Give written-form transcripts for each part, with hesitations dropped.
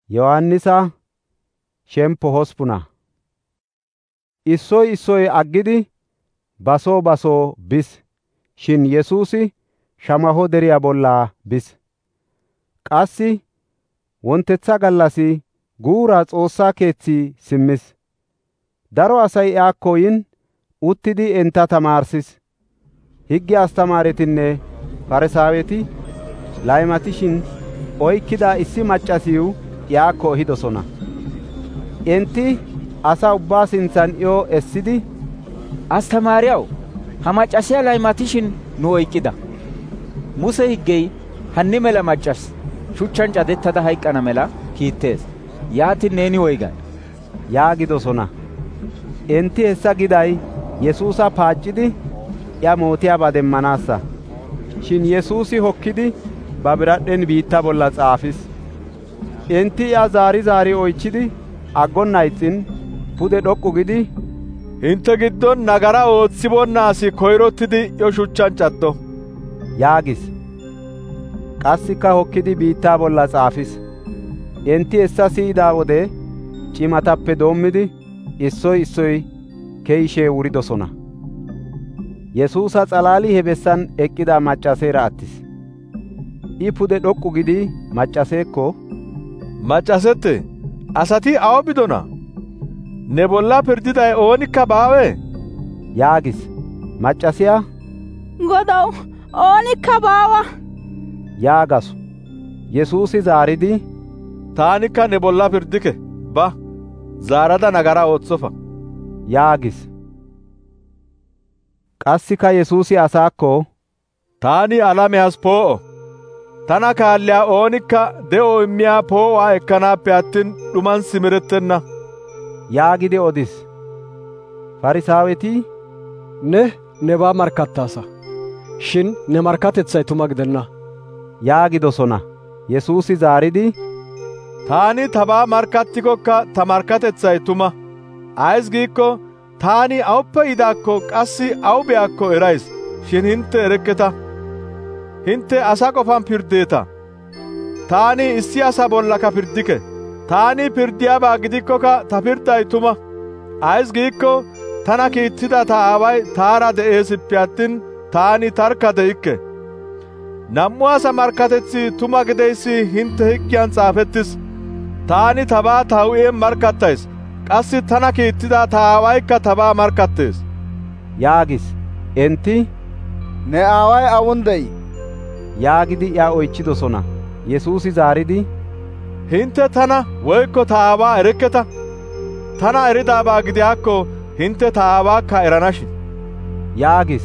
Yohannisa shempo hospuna. Issoy issoy aggidi baso bis. Shin Yesuusi Shamaho deriya bolla bis. Qassi wontetha gallas guura Xoossa keethi simmis. Daro asay iyako yin uttidi enta tamaarsis. Higge astamaaretinne Farsaaweti laymatishin oykida issi maccasiw iyako ehidosona. Enti asa ubbaa sinthan iyo essidi, «Astamaariyaw, ha maccasiya laymatishin nu oyqqida. Muse higgey hanni mela maccas shuchchan cadettada hayqqana mela kiittees. Yaatin neeni woygay?» yaagidosona. Enti hessa giday Yesuusa paaccidi iya mootiyaba demmanaassa. Shin Yesuusi hokkidi ba biradhen biitta bolla xaafis. Enti iya zaari oychidi aggonna ixxin pude dhoqqu gidi, «Hinte giddon nagara oothiboonna asi koyrottidi iyo shuchchan caddo» yaagis. Qassika hokkidi biittaa bolla xaafis. Enti hessa siyida wode cimatappe doommidi issoy issoy ke'ishe wuridosona. Yesuusa xalaali he bessan eqqida maccaseera attis. I pude dhoqqu gidi maccaseekko, «Maccasette, asati awa bidona? Ne bolla pirdiday oonikka baawee?» yaagis. Maccasiya, «Godaw, oonikka baawa» yaagasu. Yesuusi zaaridi, «Taanikka ne bolla pirdike. Ba, zaarada nagara ooththofa» yaagis. Qassika Yesuusi asaakko, «Taani alameyas poo'o. Tana kaalliyaa oonikka de'o immiyaa poo'uwaa ekkanaappe attin dhuman simerettenna» yaagidi odis. Farsaaweti, «Ne nebaa markkattaasa, shin ne markkatethay tuma gidenna» yaagidosona. Yesuusi zaaridi, «Taani tabaa markkattikokka ta markkatethay tuma. Ays giikko taani awuppe yidaakko qassi awu be'akko erays, shin hintte erekketa. Hintte asa qofan pirdeeta. Taani issi asa bollaka pirdike. Taani pirdiyaabaa gidikkoka ta pirday tuma. Ays giikko tana kiittida ta Aaway taara de'eesippe attin taani tarkka de'ikke. Nam'u asa markkateththi tuma gideyssi hintte higgiyan xaafettis. Taani tabaa ta hu'en markkattays. Qassi tana kiittida ta Aawaykka tabaa markkattees» yaagis. Enti, «Ne aaway awun de'ii?» yaagidi iya oychidosona. Yesuusi zaaridi, «Hintte tana woykko ta Aawaa erekketa. Tana eridaabaa gidiyaakko hintte ta Aawaakka eranashin» yaagis.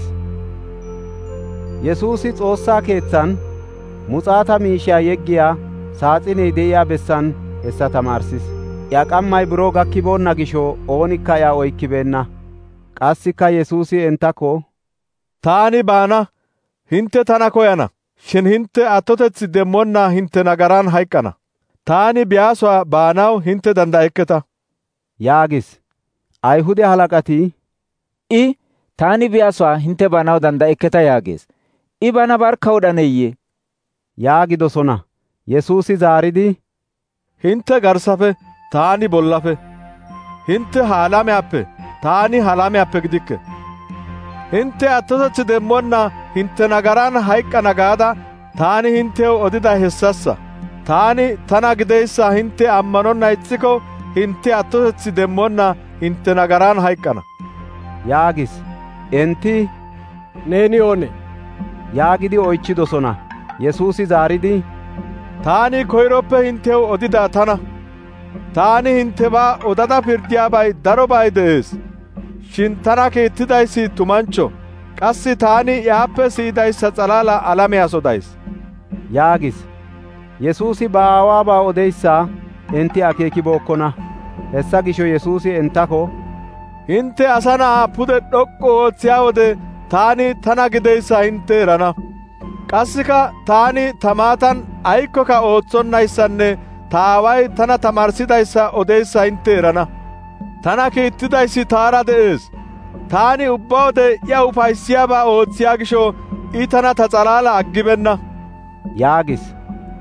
Yesuusi Xoossaa keethan muxaata miishiyaa yeggiyaa saaxiney de'iyaa bessan hessa tamaarsis. Iya qammay biro gakkiboonna gisho oonikka iya oykkibeenna. Qassika Yesuusi entako, «Taani baana, hintte tana koyana, shin hintte attotethi demmonna hintte nagaran hayqqana. Taani biyaasuwaa baanaw hintte dandayekketa» yaagis. Ayhude halaqati, «I taani biyaasuwaa hintte baanaw dandayekketa» yaagees. «I bana barkka wodhaneyye?» yaagidosona. Yesuusi zaaridi, «Hintte garsafe, taani bollafe. Hintte ha alameyappe, taani ha alameyappe gidikke. Hintte attotethi demmonna hintte nagaran hayqqana gaada taani hinttew odiday hessassa. Taani tana gideyssa hintte ammanonna ixxiko hintte attotethi demmonna hintte nagaran hayqqana» yaagis. Enti, «Neeni oonee?» yaagidi oychidosona. Yesuusi zaaridi, «Taani koyroppe hinttew odida tana. Taani hinttebaa odada pirdiyaabay darobay de'ees. Shin tana kiittidayssi tumanchcho. Qassi taani iyaappe siyidayssa xalaala alameyas odays» yaagis. Yesuusi ba Aawaabaa odeyssa enti akeekibookkona. Hessa gisho Yesuusi entako, «Hintte asa na'aa pude dhoqqu oothiyaa wode taani tana gideyssa hintte erana. Qassika taani ta maatan aykkoka ooththonnayssanne ta Aaway tana tamaarsidayssa odeyssa hintte erana. Tana kiittidayssi taara de'ees. Taani ubba wode iya ufayssiyaabaa oothiyaa gisho I tana ta xalaala aggibenna» yaagis.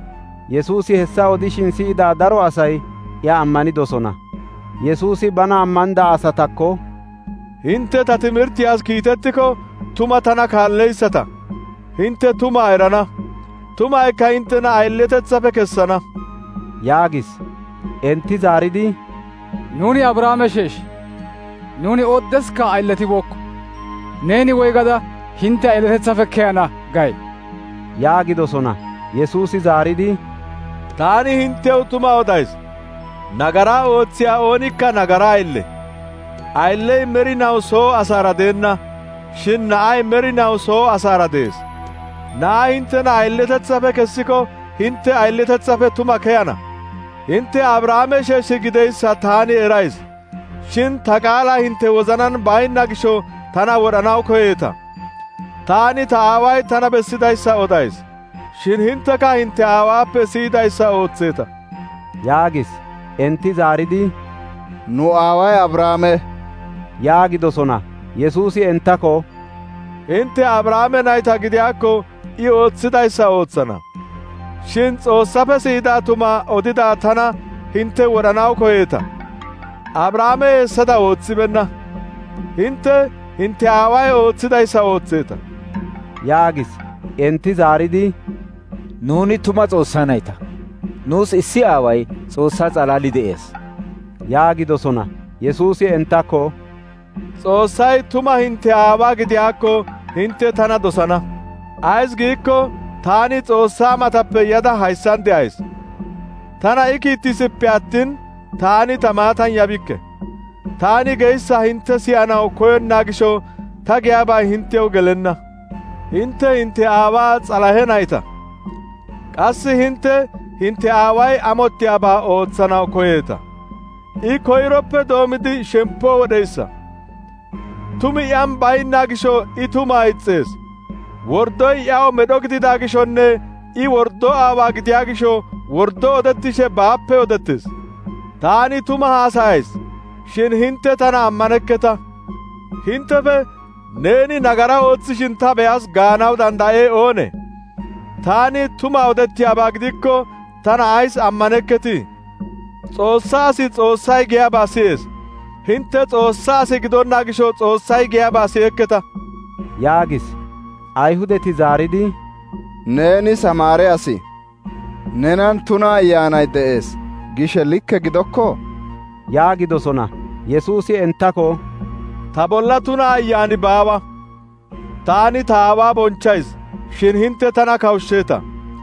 Yesuusi hessa odishin si7ida daro asay iya ammanidosona. Yesuusi bana ammanida asatako, «Hinte ta timirtiyas kiitettiko tuma tana kaalleyssata. Hinte tumaa erana; tumaykka hinttena aylletetsafe kessana» yaagis. Enti zaaridi, «Nuuni Abrahaame sheesh; nuuni ooddeska aylletibookko. Neeni woygada hintte aylletetsafe keyana gay?» yaagidosona. Yesuusi zaaridi, «Taani hinttew tuma odays; nagaraa oothiyaa oonikka nagaraa aylle. Aylley merinaw soo asaara deenna; shin na'ay merinaw soo asaara dees. Na'aa hinttena aylletetsafe kessiko hintte aylletetsafe tuma keyana. Hintte Abrahaame sheeshi gideyssa taani erays; shin ta qaalaa hintte wozanan baynna gisho tana wodhanaw koyeeta. Taani ta aaway tana bessidayssa odays; shin hintteka hintte aawaappe siyidayssa ooththeeta» yaagis. Enti zaaridi, Nu aaway Abrahaame yaagidosona. Yesuusi entako, «Hintte Abrahaame nayta gidiyaakko I ooththidayssa ooththana. Shin Xoossafe siyida tuma odida tana hintte wodhanaw koyeeta. Abrahaame hessada ooththibenna; hintte aaway ooththidayssa ooththeeta» yaagis. Enti zaaridi, «Nuuni tuma Xoossaa nayta; nuus issi aaway Xoossaa xalaali de'ees» yaagidosona. Yesuusi entako, «Xoossay tuma hintte aawaa gidiyaakko hintte tana dosana. Ays giikko taani Xoossaa matappe yada hayssan de'ays. Tana I kiittisippe attin taani ta maatan yabikke. Taani geyssa hintte siyanaw koyonnaa gisho ta giyaabaa hinttew gelenna. Hintte aawaa Xalahe nayta. Qassi hintte aaway amottiyaabaa ootsanaw koyeeta. I koyroppe doomidi shemppoo wodheyssa. Tumi iyan baynnaa gisho I tumaa ixxees. Worddoy iyaw medho gidida gishonne I worddo aawaa gidiyaa gisho worddo odettishe baappe odettees. Taani tuma haasayays; shin hintte tana ammanekketa. Hinttefe neeni nagara oothishin ta beyas gaanaw danda'ee oonee? Taani tuma odettiyaabaa gidikko tana ays ammanekketii? Xoossaa asi Xoossay giyaabaa siyees; hintte Xoossaa asi gidonna gisho Xoossay giyaabaa siyekketa» yaagis. Ayhudeti zaaridi, Neeni Samaare asi; nenan tuna ayyaanay de'ees gishe likke gidokko yaagidosona. Yesuusi entako, «Ta bolla tuna ayyaani baawa. Taani ta aawaa bonchchays; shin hintte tana kawushsheeta.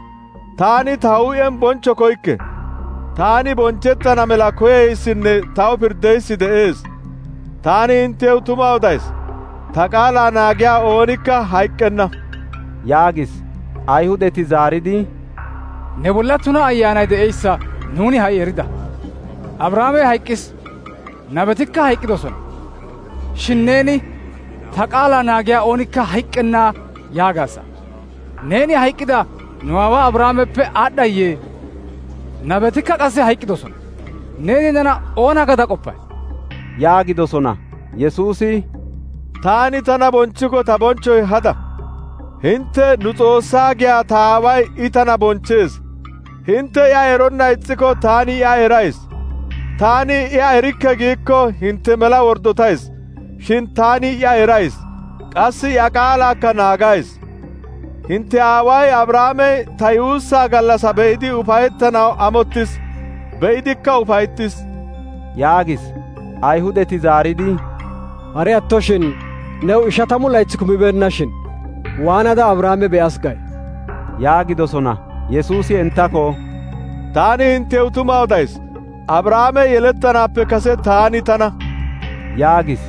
Taani ta huuphen bonchcho koykke. Taani bonchettana mela koyeyssinne taw pirddeyssi de'ees. Taani hinttew tuma odays; ta qaalaa naagiyaa oonikka hayk'k'enna» yaagis. Ayhudeti zaaridi, Ne bolla tuna ayyaanay de'eyssa nuuni ha'i erida. Abrahaamey hayqqis; nabetikka hayqqidosona. Shin neeni ta qaalaa naagiyaa oonikka hayk'k'enna yaagaasa. Neeni hayqqida nu aawaa Abrahaameppe aad'dhayyee? Nabetikka qassi hayqqidosona. Neeni nena oona gada qoppay? yaagidosona. Yesuusi, «Taani tana bonchchiko ta bonchchoy hada. Hintte nu Xoossaa giyaa ta aaway I tana bonchchees. Hintte iya eronna ixxiko taani iya erays. Taani iya erikke giikko hintte mela worddotays; shin taani iya erays; qassi iya qaalaakka naagays. Hintte aaway Abrahaamey ta yuussaa gallassa be'idi ufayettanaw amottis; be'idikka ufayttis» yaagis. Ayhudeti zaaridi, Hari attoshin new 50 laytsi kumibeennashin waanada Abrahaame be'as gay yaagidosona. Yesuusi entako, «Taani hinttew tuma odays; Abrahaame yelettanaappe kase taani tana» yaagis.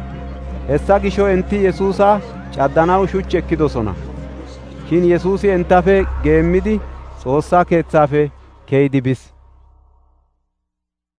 Hessa gisho enti Yesuusa caddanaw shuchchi ekkidosona. Shin Yesuusi entafe geemmidi Xoossaa keeththaafe keyidi bis.